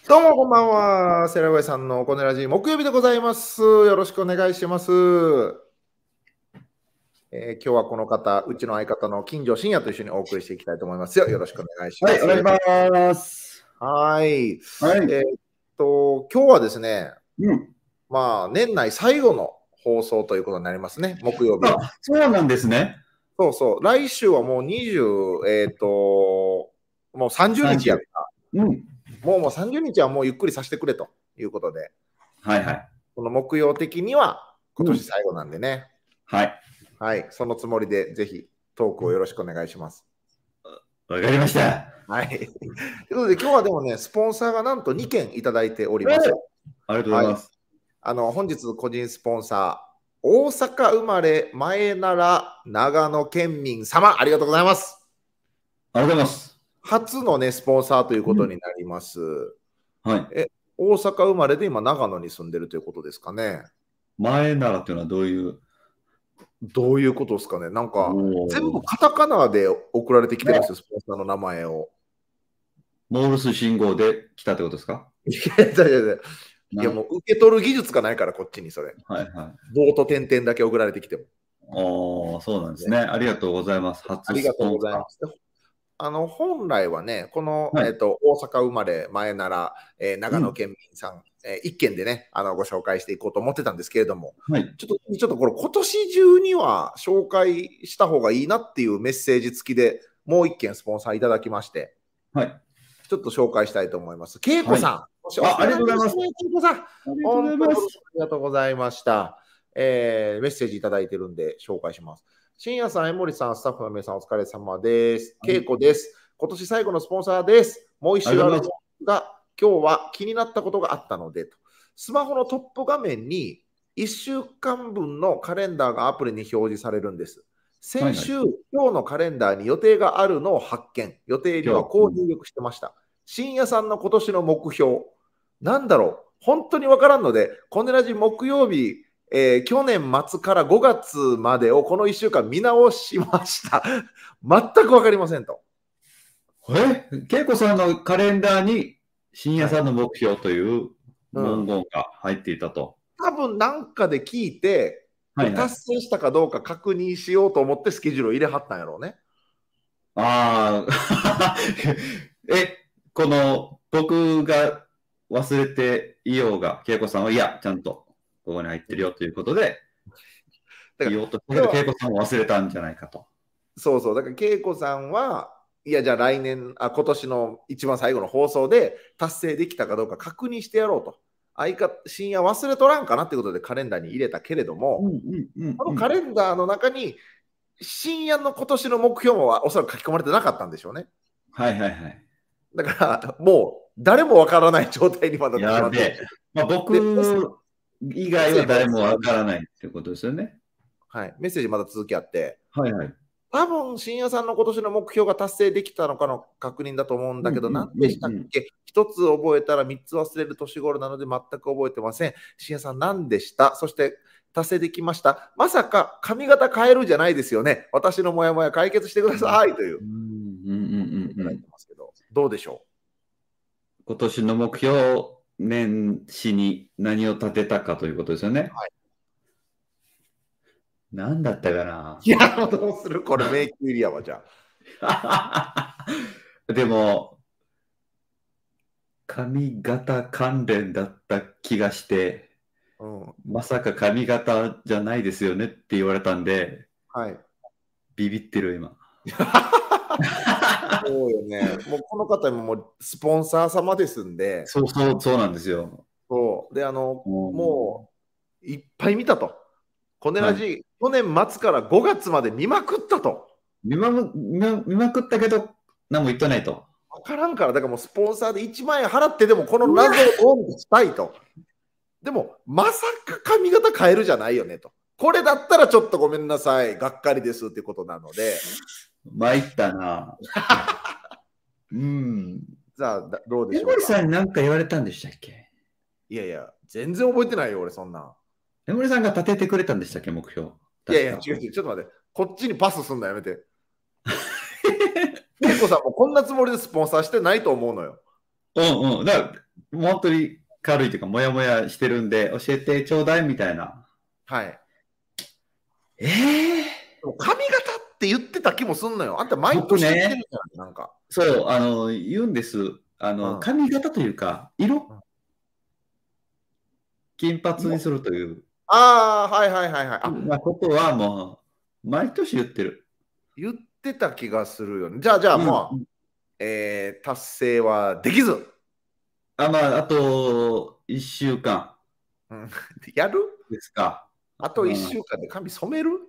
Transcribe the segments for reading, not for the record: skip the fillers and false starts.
どうもこんばんは。セラウェイさんのコネラジ木曜日でございます。よろしくお願いします。今日はこの方、うちの相方の金城信也と一緒にお送りしていきたいと思いますよ。よろしくお願いします。 はい、お願いします。 はい。 はい。 今日はですね、 うん。 年内最後の放送ということになりますね、木曜日は。 あ、そうなんですね。 そうそう。来週はもうもう30日やった。 うん。 もう30日はもうゆっくりさせてくれということで。 はいはい。 この木曜的には今うん。 年最後なんでね。 はい。 はい、そのつもりでぜひトークをよろしくお願いします。 わかりました。 はい。ということで今日はでもね、スポンサーがなんと2件いただいております。 ありがとうございます。 本日個人スポンサー、大阪生まれ前なら長野県民様、ありがとうございます。 ありがとうございます。 初のね、スポンサーということになります。 はい。 大阪生まれで今長野に住んでるということですかね。 前ならっていうのはどういうことですかね。なんか、全部カタカナで送られてきてるんですよ、スポンサーの名前を。 モールス信号で来たってことですか？ いやもう受け取る技術がないから、こっちにそれ。 はいはい。 棒と点々だけ送られてきても。ああ、そうなんですね。ありがとうございます。 ありがとうございます。本来はね、この、大阪生まれ前なら、長野県民さん、一件でね、ご紹介していこうと思ってたんですけれども、ちょっとこれ今年中には紹介した方がいいなっていうメッセージ付きでもう一件スポンサーいただきまして、 はい。 ちょっと紹介したいと思います。恵子さん。 ありがとうございます。 恵子さん。ありがとうございました。メッセージいただいてるんで紹介します。深夜さん、江森さん、スタッフの皆さん、お疲れ様です。恵子です。今年最後のスポンサーです。もう一週あるのが、今日は気になったことがあったので、スマホのトップ画面に1週間分のカレンダーがアプリに表示されるんです。先週、今日のカレンダーに予定があるのを発見。予定にはこう入力してました。深夜さんの今年の目標。なんだろう。本当にわからんので、コネラジ木曜日、去年末から5月までをこの1週間見直しました。全くわかりませんと。 恵子さんのカレンダーに深夜さんの目標という文言が入っていたと。 多分なんかで聞いて、達成したかどうか確認しようと思ってスケジュールを入れはったんやろうね。 ああ、この僕が忘れていようが、恵子さんは、いや、ちゃんとここに入ってるよということで、言おうとしてる恵子さんも忘れたんじゃないかと。 そうそう、だから恵子さんは、いや、じゃあ今年の一番最後の放送で達成できたかどうか確認してやろうと。深夜忘れとらんかなってことでカレンダーに入れたけれども、このカレンダーの中に、深夜の今年の目標はおそらく書き込まれてなかったんでしょうね。 はいはいはい。 だから、もう誰もわからない状態にまだなって。僕以外は誰もわからないってことですよね。 はい。メッセージまだ続きあって。 はいはい。 多分、深夜さんの今年の目標が達成できたのかの確認だと思うんだけど、何でしたっけ？一つ覚えたら3つ忘れる年頃なので全く覚えてません。深夜さん何でした？そして達成できました。まさか髪型変えるじゃないですよね。私のモヤモヤ解決してくださいという。どうでしょう？今年の目標、年始に何を立てたかということですよね。はい。何だったかな。 いや、どうする？これ迷宮エリアはじゃあ。でも、髪型関連だった気がして、まさか髪型じゃないですよねって言われたんで、ビビってる今。 そうよね。もうこの方もうスポンサー様ですんで。 そうなんですよ。 そう。で、もういっぱい見たと。コネラジ、去年末から5月まで見まくったと。 見まくったけど、何も言ってないと。 分からんから、だからもうスポンサーで1万円払ってでもこの謎をオンしたいと。でも、まさか髪型変えるじゃないよねと。これだったらちょっとごめんなさい、がっかりですってことなので。 参ったな。 じゃあ、どうでしょうか。 江森さんに何か言われたんでしたっけ？ いやいや、全然覚えてないよ、俺、そんな。 江森さんが立ててくれたんでしたっけ、目標。 いやいや、違う、ちょっと待って。こっちにパスすんのやめて。恵子さんもこんなつもりでスポンサーしてないと思うのよ。 だから、 本当に軽いというか、もやもやしてるんで、教えてちょうだいみたいな。 はい。 えでも髪型って言ってた気もすんのよ。あんた毎僕ね年言ってるじゃん、なんか。 そう、言うんです。髪型というか、金髪にするというああ、はいはいはいはい。 ことはもう、毎年言ってる。 言ってた気がするよね。じゃあ、もう、達成はできず。 あと1週間うん、やるですか。 あと1週間で髪染める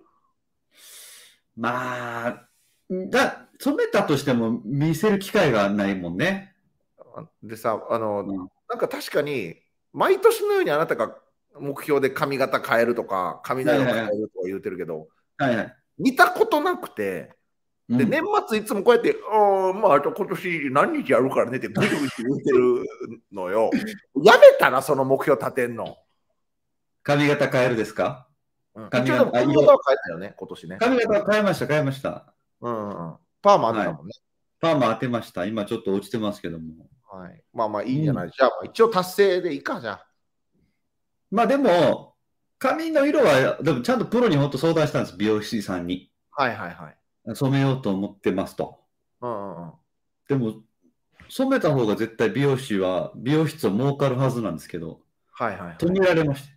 まあ、染めたとしても見せる機会がないもんね。 でさ、なんか確かに、毎年のようにあなたが目標で髪型変えるとか、髪の色変えるとか言ってるけど、見たことなくて、で、年末いつもこうやって、あと今年何日やるからねってぐちぐち言ってるのよ。やめたらその目標立てんの。 髪型変えるですか？ 髪型は変えたよね、今年ね。 髪型は変えました。 パーマ当てたもんね。 パーマ当てました。今ちょっと落ちてますけども。 はい。まあいいじゃない。じゃあ一応達成でいいか、じゃあ。 まあでも、髪の色は、でもちゃんとプロに本当相談したんです、美容師さんに。 はいはいはい。 染めようと思ってますと。でも、染めた方が絶対美容室は儲かるはずなんですけど、止められました。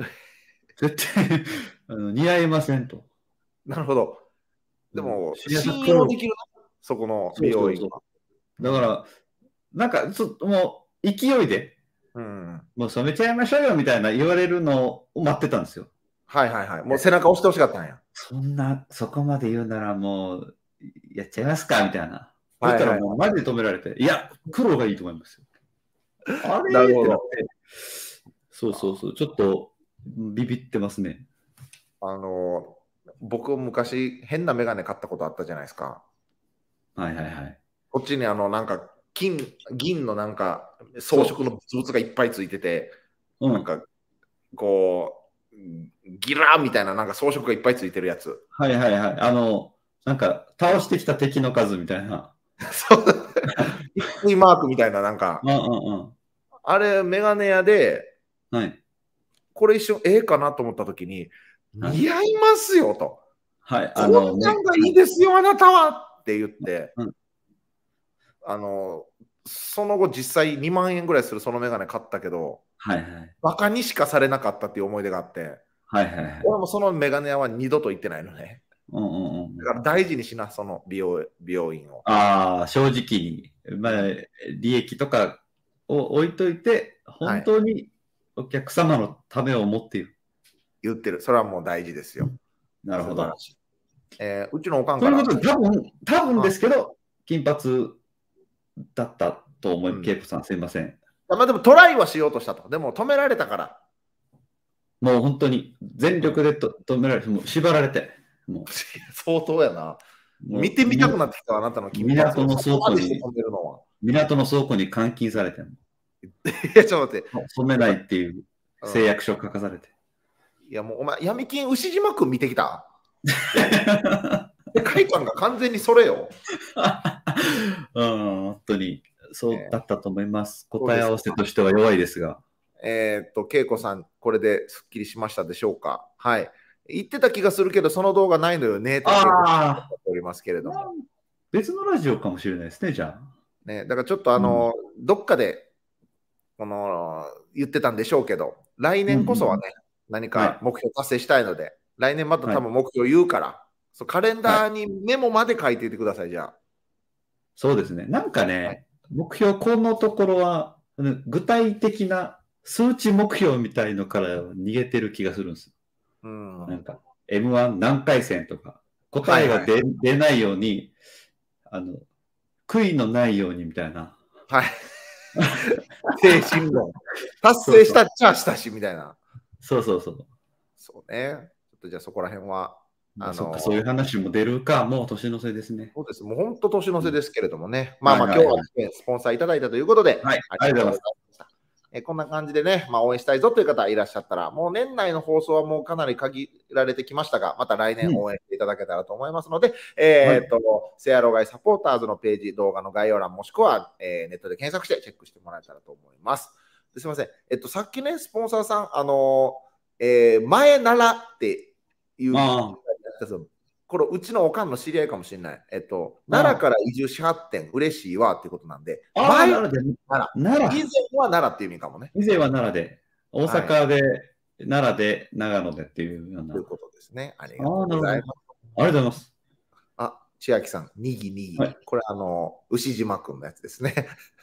絶対似合いませんと。 なるほど。でも、信用できるな、そこの美容院は。 だから、なんか、もう、勢いで、もう染めちゃいましょうよみたいな言われるのを待ってたんですよ。 はいはいはい。もう背中押してほしかったんや。 そこまで言うならもう、やっちゃいますかみたいな。そしたらもうマジで止められて、いや、黒がいいと思いますよ。あれってなって、そう、ちょっとビビってますね。 僕、昔、変なメガネ買ったことあったじゃないですか。こっちになんか、銀のなんか、装飾の物々がいっぱいついてて、なんか、こう、ギラーみたいな、なんか装飾がいっぱいついてるやつ。 なんか、倒してきた敵の数みたいな。 そう。ビッグマークみたいな、なんか。あれ、メガネ屋で、これ一瞬、かなと思ったときに、似合いますよと。こんなんがいいですよ、あなたはって言って、その後、実際2万円ぐらいするそのメガネ買ったけど、バカにしかされなかったっていう思い出があって、俺もそのメガネ屋は二度と行ってないのね。だから大事にしな、その美容院を。 正直に、利益とかを置いといて、本当にお客様のためを思っている。 言ってる。それはもう大事ですよ。 なるほど。 うちのおかんから。 ということで、多分ですけど、金髪だったと思い、恵子さん、すいません。 でもトライはしようとしたと。でも止められたから。 もう本当に全力で止められて、もう縛られて。 相当やな。見てみたくなってきた、あなたの金髪。 港の倉庫に監禁されても。 いや、ちょっと待って。 染めないっていう誓約書書かされて。 いや、もうお前、闇金牛島くん見てきた世界観が完全にそれよ。 本当にそうだったと思います。答え合わせとしては弱いですが。 恵子さん、これですっきりしましたでしょうか。はい。言ってた気がするけど、その動画ないのよねって言っておりますけれども。 別のラジオかもしれないですね、じゃあ。 ね、だからちょっとどっかで言ってたんでしょうけど、来年こそはね、何か目標達成したいので、来年また多分目標言うから、カレンダーにメモまで書いていてください、じゃあ。 そうですね。なんかね、目標、このところは、具体的な数値目標みたいのから逃げてる気がするんです。なんか、M1 何回戦とか、答えが出ないように、悔いのないようにみたいな。 精神論。達成したっちゃしたし、みたいな。 そう。 そうね。ちょっとじゃあそこら辺は。 そういう話も出るか、もう年の瀬ですね。 そうです。もう本当年の瀬ですけれどもね。今日はですね、スポンサーいただいたということで、 ありがとうございました。 こんな感じでね、応援したいぞという方いらっしゃったら、もう年内の放送はもうかなり限られてきましたが、また来年応援していただけたらと思いますので、セアロガイサポーターズのページ、動画の概要欄もしくは、ネットで検索してチェックしてもらえたらと思います。すみません、さっきね、スポンサーさん、前ならっていう、これ、うちのおかんの知り合いかもしれない。奈良から移住しはってん、嬉しいわっていうことなんで、 前なら、以前は奈良っていう意味かもね。 以前は奈良で、大阪で、奈良で、長野でっていうような。 ということですね。ありがとうございます。 ありがとうございます。 千秋さん、にぎにぎ。これ、牛島くんのやつですね。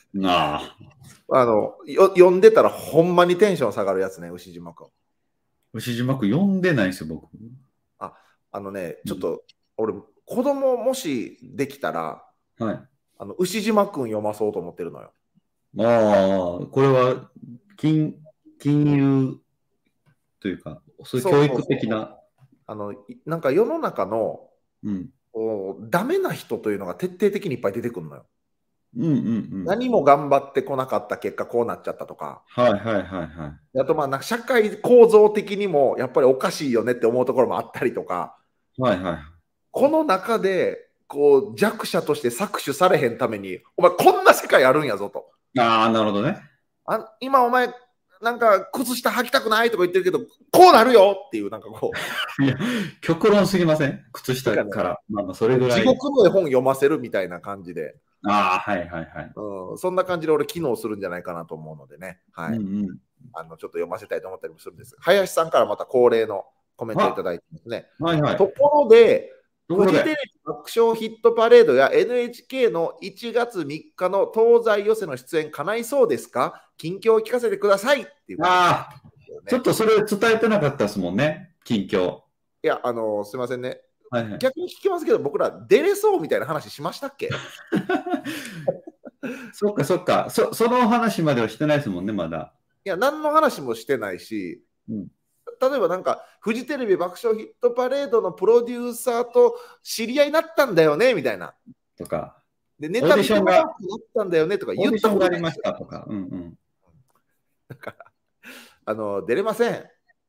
読んでたらほんまにテンション下がるやつね、牛島くん。 牛島くん読んでないですよ、僕。 ちょっと、俺、子供もしできたら、牛島くん読まそうと思ってるのよ。 これは金融というか、そういう教育的な。 なんか世の中の、ダメな人というのが徹底的にいっぱい出てくるのよ。何も頑張ってこなかった結果こうなっちゃったとか、あと社会構造的にもやっぱりおかしいよねって思うところもあったりとか、この中でこう弱者として搾取されへんためにお前こんな世界あるんやぞと。 なるほどね。 今お前なんか靴下履きたくないとか言ってるけどこうなるよっていうなんかこういや極論すぎません？靴下からそれぐらい地獄の絵本読ませるみたいな感じで。そんな感じで俺機能するんじゃないかなと思うのでね、ちょっと読ませたいと思ったりもするんです。林さんからまた恒例のコメントいただいてますね。ところで、フジテレビ爆笑ヒットパレードや NHK の1月3日の東西寄せの出演叶いそうですか？近況を聞かせてくださいっていう、 ちょっとそれ伝えてなかったですもんね、近況。 いや、すいませんね。逆に聞きますけど、僕ら出れそうみたいな話しましたっけ？ そっか。その話まではしてないですもんね、まだ。 いや、何の話もしてないし、例えばなんか、フジテレビ爆笑ヒットパレードのプロデューサーと知り合いになったんだよね、みたいな。 とか。 で、ネタ見てもらったんだよね、とか言ったことありましたとか。 だから、出れません。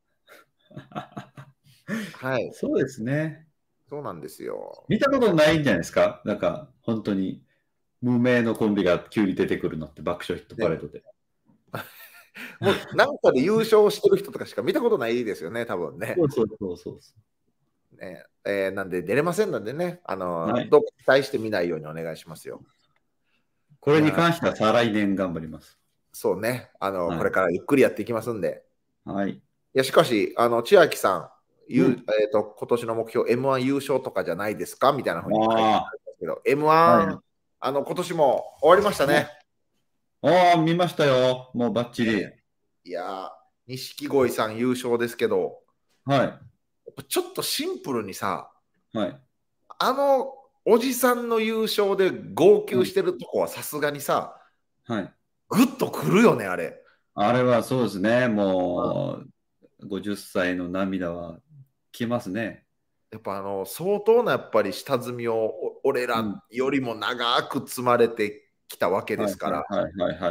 そうですね。 そうなんですよ。 見たことないんじゃないですか？なんか、本当に、無名のコンビが急に出てくるのって、爆笑ヒットパレードで。 もう、なんかで優勝してる人とかしか見たことないですよね、多分ね。なんで、出れませんのでね、どうか期待してみないようにお願いしますよ。 これに関しては再来年頑張ります。 そうね、これからゆっくりやっていきますんで。 いや、しかし、千秋さん、今年の目標、M1 優勝とかじゃないですかみたいなふうに書いてあるんですけど、M1、今年も終わりましたね。 見ましたよ。もうバッチリ。 いや、錦鯉さん優勝ですけど、ちょっとシンプルにさ、おじさんの優勝で号泣してるとこはさすがにさ、ぐっとくるよね、あれ。 あれはそうですね、もう50歳の涙はきますね。 やっぱ相当なやっぱり下積みを俺らよりも長く積まれてきたわけですから。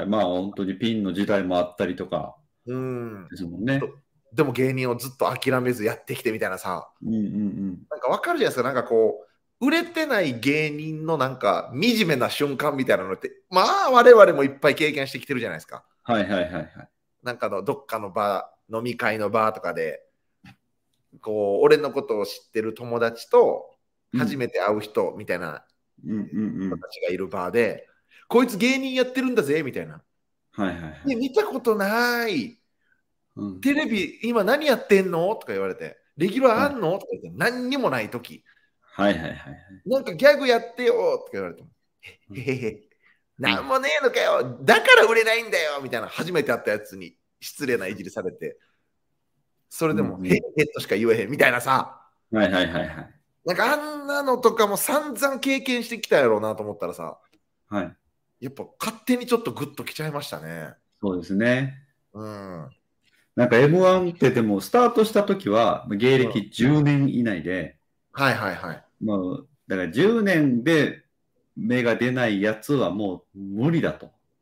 まあ本当にピンの時代もあったりとかですもんね。 でも芸人をずっと諦めずやってきてみたいなさ、なんか分かるじゃないですか。なんかこう売れてない芸人のなんか惨めな瞬間みたいなのってまあ我々もいっぱい経験してきてるじゃないですか。なんかどっかの飲み会の場とかでこう俺のことを知ってる友達と初めて会う人みたいな人たちがいる場で、こいつ芸人やってるんだぜみたいな。見たことない。テレビ今何やってんのとか言われて、レギュラーあんのとか言って、何にもないとき。なんかギャグやってよとか言われても、へへへ、なんもねえのかよ、だから売れないんだよみたいな、初めて会ったやつに失礼ないじりされて、それでも、へへとしか言えへんみたいなさ、なんかあんなのとかも散々経験してきたやろうなと思ったらさ、やっぱ勝手にちょっとグッときちゃいましたね。 そうですね。なんか M1 ってでもスタートした時は芸歴10年以内で、もうだから10年で芽が出ないやつはもう無理だと。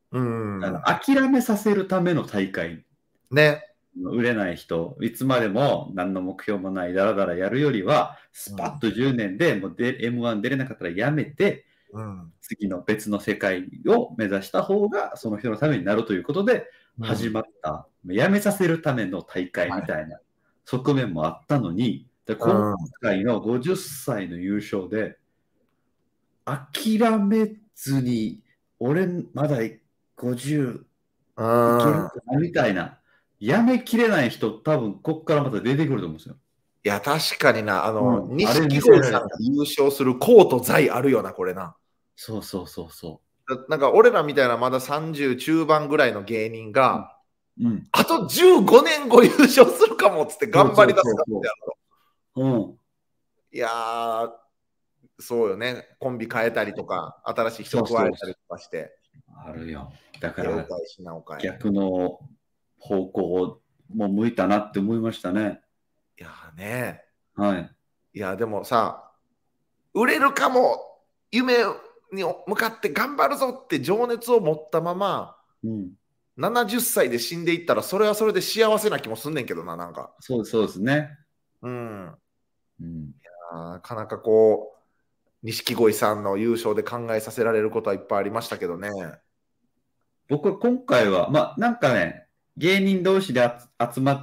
うん。 諦めさせるための大会。 ね。 売れない人、いつまでも何の目標もないだらだらやるよりは、スパッと10年でもうM1 出れなかったらやめて、 うん。 次の別の世界を目指した方がその人のためになるということで始まった、やめさせるための大会みたいな側面もあったのに、で今回の50歳の優勝で、諦めずに、俺まだ50いけるかなみたいな、やめきれない人、多分ここからまた出てくると思うんですよ。 いや、確かにな、錦鯉さんが優勝するコート在あるよな、これな。 そうそうそうそう。 なんか俺らみたいなまだ30中盤ぐらいの芸人が、 うん、 あと15年後優勝するかもっつって頑張り出すかってやろ。いやー、そうよね。コンビ変えたりとか、新しい人加えたりとかして。 あるよ。だから、 逆の方向も向いたなって思いましたね。 いやね。 はい。 いや、でもさ、売れるかも、夢に向かって頑張るぞって情熱を持ったまま、70歳で死んでいったら、それはそれで幸せな気もすんねんけどな、なんか。 そうですね。 いやなかなかこう、錦鯉さんの優勝で考えさせられることはいっぱいありましたけどね。 僕は今回は、まあなんかね、芸人同士で集まって、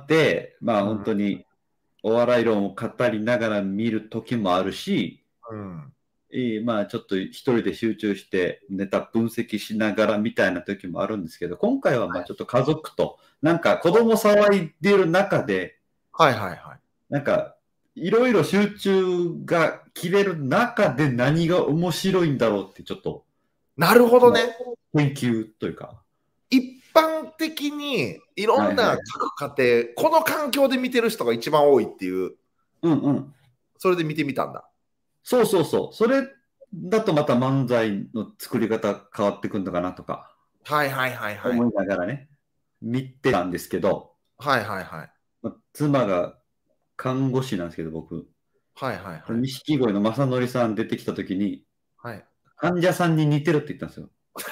まあ本当にお笑い論を語りながら見る時もあるし、まあちょっと一人で集中してネタ分析しながらみたいな時もあるんですけど、今回はまあちょっと家族と、なんか子供騒いでる中で、なんかいろいろ集中が切れる中で何が面白いんだろうってちょっと。 なるほどね。 研究というか。 一般的にいろんな各家庭、この環境で見てる人が一番多いっていう。それで見てみたんだ。 そうそうそう。それだとまた漫才の作り方変わってくるのかなとか。思いながらね、見てたんですけど。妻が看護師なんですけど、僕。錦鯉の正則さん出てきたときに、患者さんに似てるって言ったんですよ。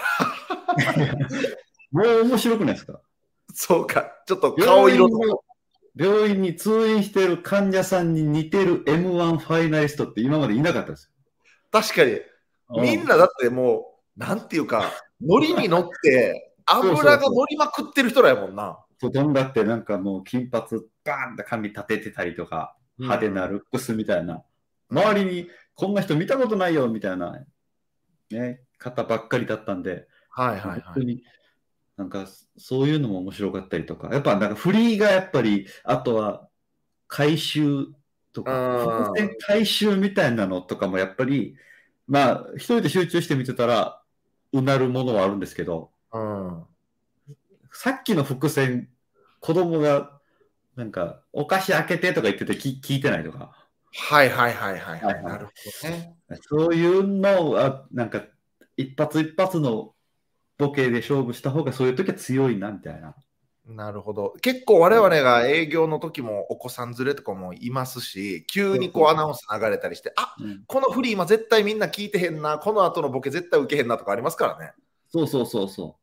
もう面白くないですか？ そうか、ちょっと顔色と。 病院に通院している患者さんに似てる M1 ファイナリストって今までいなかったですよ。 確かに。みんなだってもう、なんていうか、ノリに乗って、油が乗りまくってる人らやもんな。 とんだってなんかもう金髪バーンって髪立ててたりとか、派手なルックスみたいな。周りにこんな人見たことないよみたいな、ね、方ばっかりだったんで、本当になんかそういうのも面白かったりとか、やっぱなんか振りがやっぱり、あとは回収とか、伏線回収みたいなのとかもやっぱり、まあ一人で集中して見てたらうなるものはあるんですけど、さっきの伏線、子供がなんかお菓子開けてとか言ってて聞いてないとか。なるほどね。そういうのはなんか一発一発のボケで勝負した方がそういう時は強いなみたいな。 なるほど。結構我々が営業の時もお子さん連れとかもいますし、急にこうアナウンス流れたりして、このフリー今絶対みんな聞いてへんな、この後のボケ絶対受けへんなとかありますからね。 そう。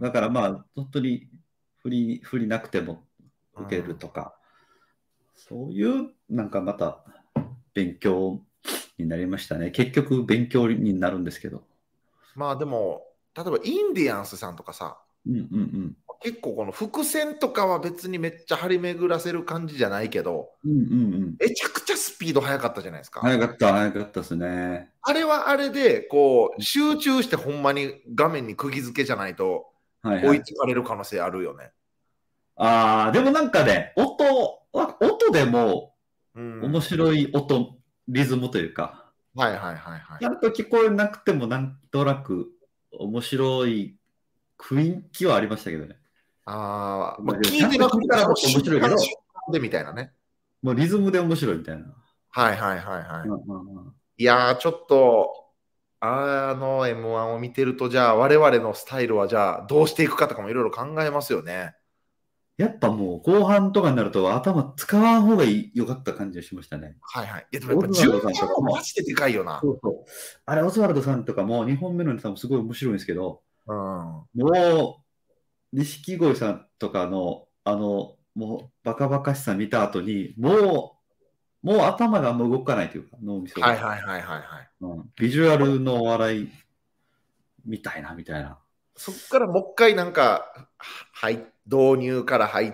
だからまあ本当に振りなくても受けるとか、そういうなんかまた勉強になりましたね。結局勉強になるんですけど。 まあでも、例えばインディアンスさんとかさ、結構この伏線とかは別にめっちゃ張り巡らせる感じじゃないけど、めちゃくちゃスピード速かったじゃないですか。 速かったですね。 あれはあれで、こう、集中してほんまに画面に釘付けじゃないと、追いつかれる可能性あるよね。 でもなんかね、音でも面白い音、リズムというか、ちゃんと聞こえなくてもなんとなく面白い雰囲気はありましたけどね。 聞いてなくても面白いけど、でみたいなね。 もうリズムで面白いみたいな。 いやー、ちょっと、M1 を見てると、じゃあ、我々のスタイルは、じゃあ、どうしていくかとかもいろいろ考えますよね。 やっぱもう、後半とかになると、頭使わん方がよかった感じがしましたね。 いや、でもやっぱ、順番もマジででかいよな。 あれ、オズワルドさんとかも、2本目のネタもすごい面白いんですけど、 うん。 もう、錦鯉さんとかの、もう、バカバカしさ見た後に、もう頭があんま動かないというか、脳みそが。 はいはいはいはいはい。 ビジュアルのお笑いみたいな、みたいな。 そっからもう一回なんか、導入から入って、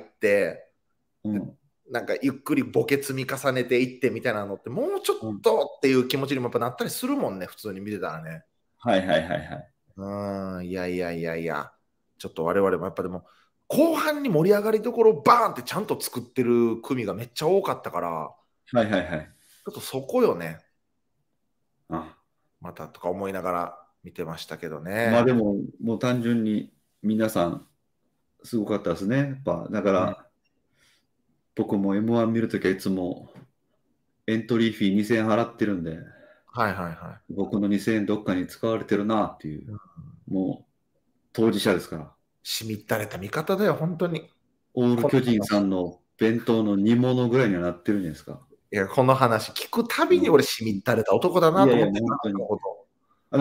なんかゆっくりボケ積み重ねていってみたいなのって、もうちょっとっていう気持ちにもやっぱなったりするもんね、普通に見てたらね。 はいはいはいはい。 いやいやいやいや、ちょっと我々もやっぱでも、後半に盛り上がりどころバーンってちゃんと作ってる組がめっちゃ多かったから、 はいはいはい。 ちょっとそこよね。 あまたとか思いながら見てましたけどね。 まあでも、もう単純に皆さん、すごかったですね。やっぱ、だから、僕も M1 見るときはいつもエントリーフィー2000円払ってるんで、 はいはいは僕の2000円どっかに使われてるなっていう、もう当事者ですから。 しみったれた見方だよ、本当に。 オール巨人さんの弁当の煮物ぐらいにはなってるんじゃないですか。 いや、この話聞くたびに俺しみったれた男だなと思って本当にこと。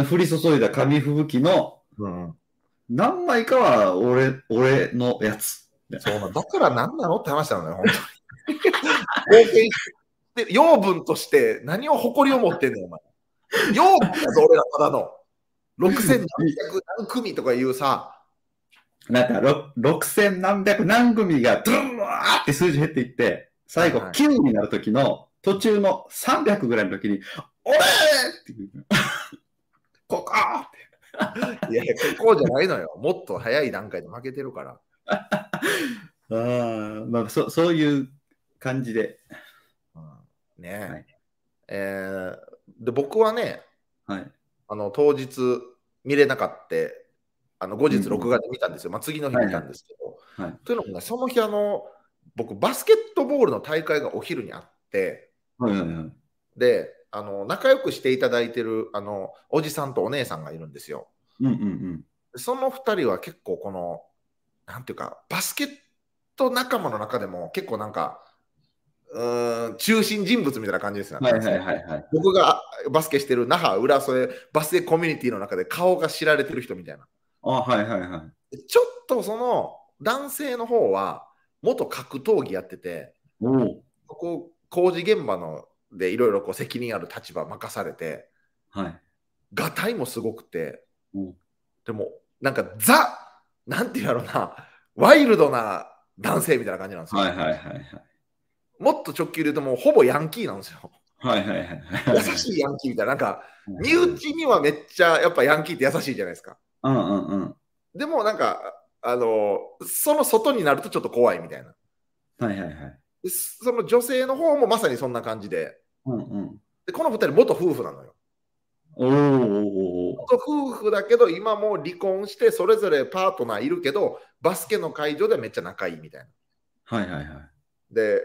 降り注いだ紙吹雪の何枚かは俺のやつ。 そうな、だから何なのって話なのよ、本当に。で、養分として何を誇りを持ってんねん、お前。養分だぞ、俺らただの。6700何組とかいうさ。 なんか6000何百何組がドゥンワーって数字減っていって、最後9になる時の途中の300ぐらいの時に、俺っていう。ここって。いやいや、ここじゃないのよ。もっと早い段階で負けてるから。 まあ、そういう感じで。 ねえ。で、僕はね、 はい、 当日見れなかった、後日録画で見たんですよ。まあ、次の日見たんですけど。というのもね、その日、僕、バスケットボールの大会がお昼にあって、で、仲良くしていただいてる、おじさんとお姉さんがいるんですよ。その2人は結構なんていうか、バスケット仲間の中でも結構なんか、中心人物みたいな感じですよね。僕がバスケしてる那覇浦添バスケコミュニティの中で顔が知られてる人みたいな。ちょっとその男性の方は元格闘技やってて、工事現場でいろいろ責任ある立場任されて、がたいもすごくて、でもなんかなんていうやろうな、ワイルドな男性みたいな感じなんですよ。もっと直球で言うともうほぼヤンキーなんですよ。優しいヤンキーみたいな、なんか身内にはめっちゃやっぱヤンキーって優しいじゃないですか。でもなんかその外になるとちょっと怖いみたいな。その女性の方もまさにそんな感じで、でこの2人元夫婦なのよ。元夫婦だけど今もう離婚してそれぞれパートナーいるけどバスケの会場でめっちゃ仲いいみたいな。で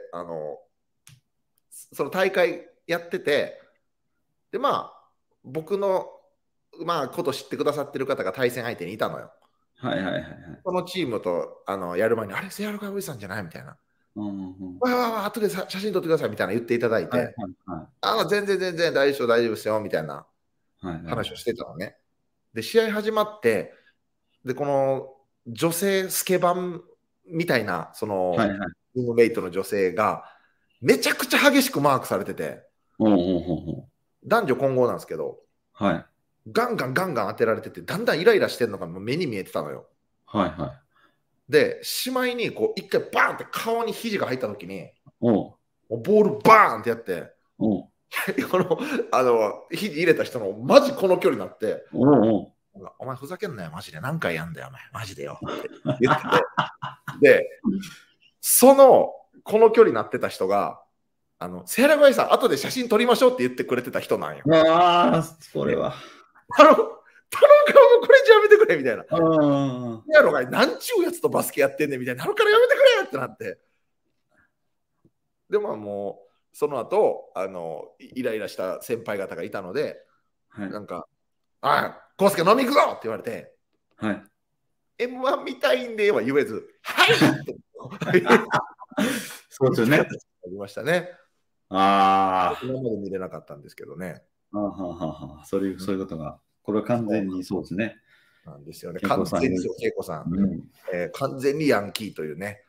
その大会やってて、でまあ僕のこと知ってくださってる方が対戦相手にいたのよ。このチームとやる前に、あれ、セアロガウイさんじゃないみたいな。後で写真撮ってくださいみたいな言っていただいて、全然大丈夫ですよみたいな話をしてたのね。で、試合始まって、で、この女性スケバンみたいな、その、チームメイトの女性が、めちゃくちゃ激しくマークされてて、男女混合なんですけど、ガンガン当てられてて、だんだんイライラしてるのが目に見えてたのよ。で、しまいに一回バーンって顔に肘が入った時に、ボールバーンってやって、肘入れた人のマジこの距離になって、お前ふざけんなよ、マジで。何回やんだよ、お前。マジでよ。って言ってて。で、この距離になってた人が、セーラーガイさん、後で写真撮りましょうって言ってくれてた人なんよ。 それは。 頼むからもうこれじゃやめてくれみたいな。やろがい、なんちゅうやつとバスケやってんねんみたいな。頼むからやめてくれってなって。でももう、その後、イライラした先輩方がいたので、なんか、康介飲み行くぞって言われて、M1 見たいんでは言えず、はいってそうですよね。ありましたね。今まで見れなかったんですけどね。 そういうことが。これは完全にそうですね。 なんですよね。 恵子さん完全に恵子さん、完全にヤンキーというね、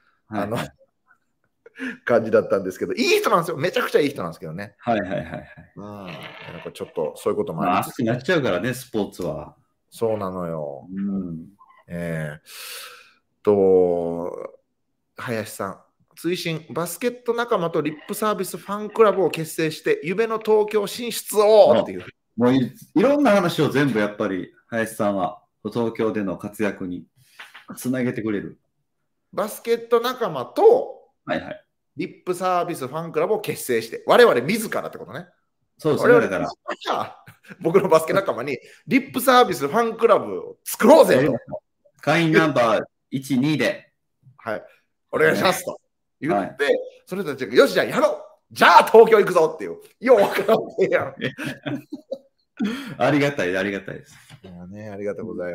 感じだったんですけど、いい人なんですよ。めちゃくちゃいい人なんですけどね。 はいはいはいはい。 なんかちょっとそういうこともありつつ、 熱くなっちゃうからね、スポーツは。 そうなのよ。 うん。 林さん、追伸、バスケット仲間とリップサービスファンクラブを結成して、夢の東京進出をっていう。 もういろんな話を全部やっぱり林さんは東京での活躍につなげてくれる。 バスケット仲間とリップサービスファンクラブを結成して、我々自らってことね。 そうですね、だから。 僕のバスケ仲間にリップサービスファンクラブを作ろうぜと。 会員ナンバー1、2で。 はい。お願いしますと言って、それたちがよし、じゃあやろう。じゃあ東京行くぞっていう。よう分からんねやん。 ありがたい、ありがたいです。 ありがとうございます。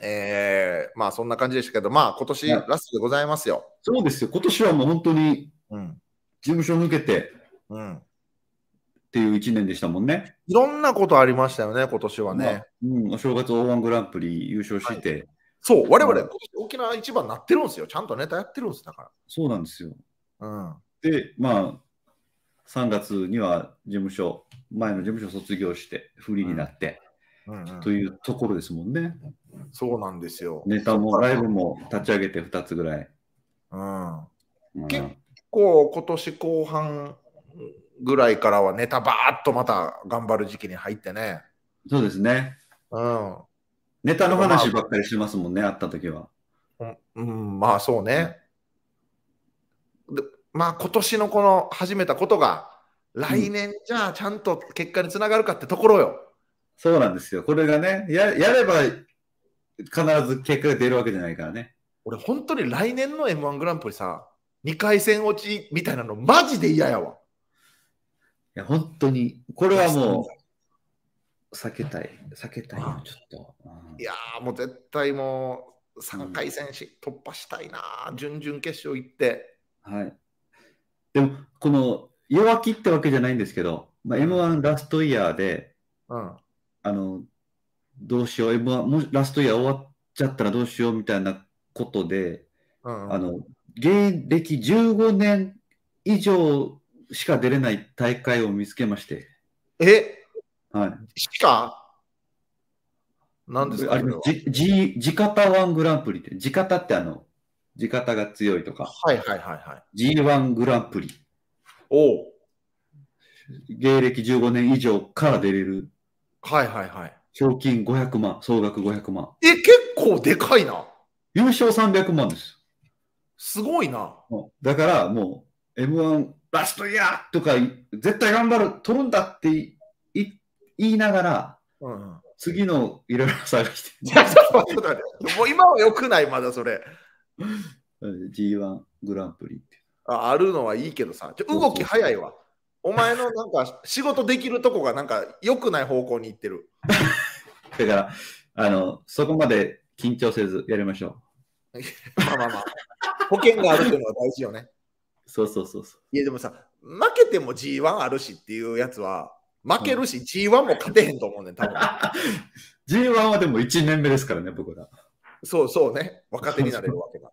まあそんな感じでしたけど、まあ今年ラストでございますよ。 そうですよ。今年はもう本当に事務所抜けてっていう1年でしたもんね。 いろんなことありましたよね、今年はね。 お正月 O−1 グランプリ優勝して。 そう、我々今年沖縄一番になってるんですよ。ちゃんとネタやってるんですだから。 そうなんですよ。で、まあ3月には前の事務所卒業してフリーになって、というところですもんね。 そうなんですよ。 ネタもライブも立ち上げて2つぐらい。 結構今年後半ぐらいからはネタバーッとまた頑張る時期に入ってね。 そうですね。ネタの話ばっかりしますもんね、会った時は。 まあそうね。まあ今年のこの始めたことが来年じゃあちゃんと結果につながるかってところよ。 そうなんですよ。これがね、やれば必ず結果が出るわけじゃないからね。 俺本当に来年の M1 グランプリさ、2回戦落ちみたいなのマジで嫌やわ。 いや、本当に、これはもう避けたいよ、ちょっと。 いやーもう絶対もう3回戦突破したいな、準々決勝行って。 はい。でも、この弱気ってわけじゃないんですけど、M1 ラストイヤーで、どうしよう、M1 もしラストイヤー終わっちゃったらどうしようみたいなことで、芸歴15年以上しか出れない大会を見つけまして。 しか何ですか？ 地方ワングランプリって、地方って地方が強いとか。G1 グランプリ。芸歴15年以上から出れる。賞金500万、総額500万。 結構でかいな。 優勝300万です。 すごいな。 だからもう M1 ラストイヤーとか絶対頑張る、取るんだって言いながら、次のいろいろ探してもう今はよくない、まだそれ。 G1 グランプリって。 あるのはいいけどさ、動き早いわ。お前のなんか仕事できるとこがなんか良くない方向に行ってる。 だからそこまで緊張せずやりましょう。まあ。保険があるっていうのは大事よね。 そう。 いやでもさ、負けても G1 あるしっていうやつは、負けるし G1 も勝てへんと思うねん、多分。 G1 はでも1年目ですからね、僕ら。 そうね。若手になれるわけだ。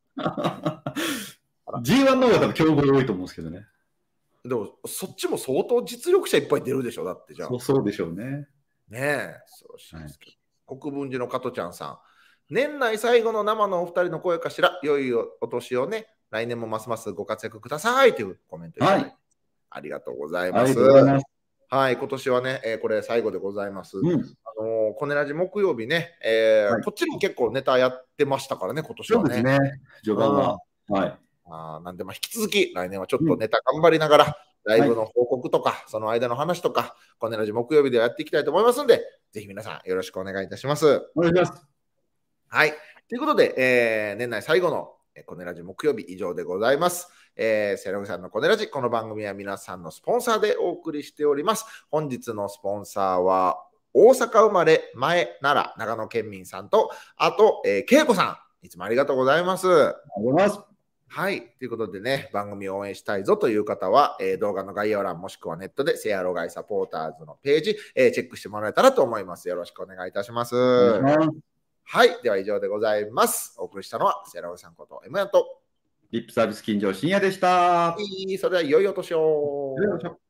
G1 の方が多分強豪多いと思うんですけどね。 でも、そっちも相当実力者いっぱい出るでしょ、だってじゃあ。 そうでしょうね。 ねえ、そうしですけど。国分寺の加トちゃんさん。年内最後の生のお二人の声かしら、良いお年をね、来年もますますご活躍くださいというコメントいただいて、ありがとうございます。はい、今年はね、これ最後でございます。コネラジ木曜日ね、こっちも結構ネタやってましたからね、今年はね。 そうですね、序盤は。 なんで、引き続き来年はちょっとネタ頑張りながら、ライブの報告とか、その間の話とか、コネラジ木曜日でやっていきたいと思いますので、ぜひ皆さんよろしくお願いいたします。 お願いします。 はい。ということで、年内最後のコネラジ木曜日以上でございます。セラグさんのコネラジ、この番組は皆さんのスポンサーでお送りしております。本日のスポンサーは、大阪生まれ、前、奈良、長野県民さんと、あと、恵子さん。いつもありがとうございます。 ありがとうございます。 はい。ということでね、番組を応援したいぞという方は、動画の概要欄もしくはネットでセアロガイサポーターズのページ、チェックしてもらえたらと思います。よろしくお願いいたします。 お願いします。 はい。では以上でございます。お送りしたのはセアロガイさんこと M やと。 リップサービス金城深夜でした。 それでは良いお年を。 よいしょ。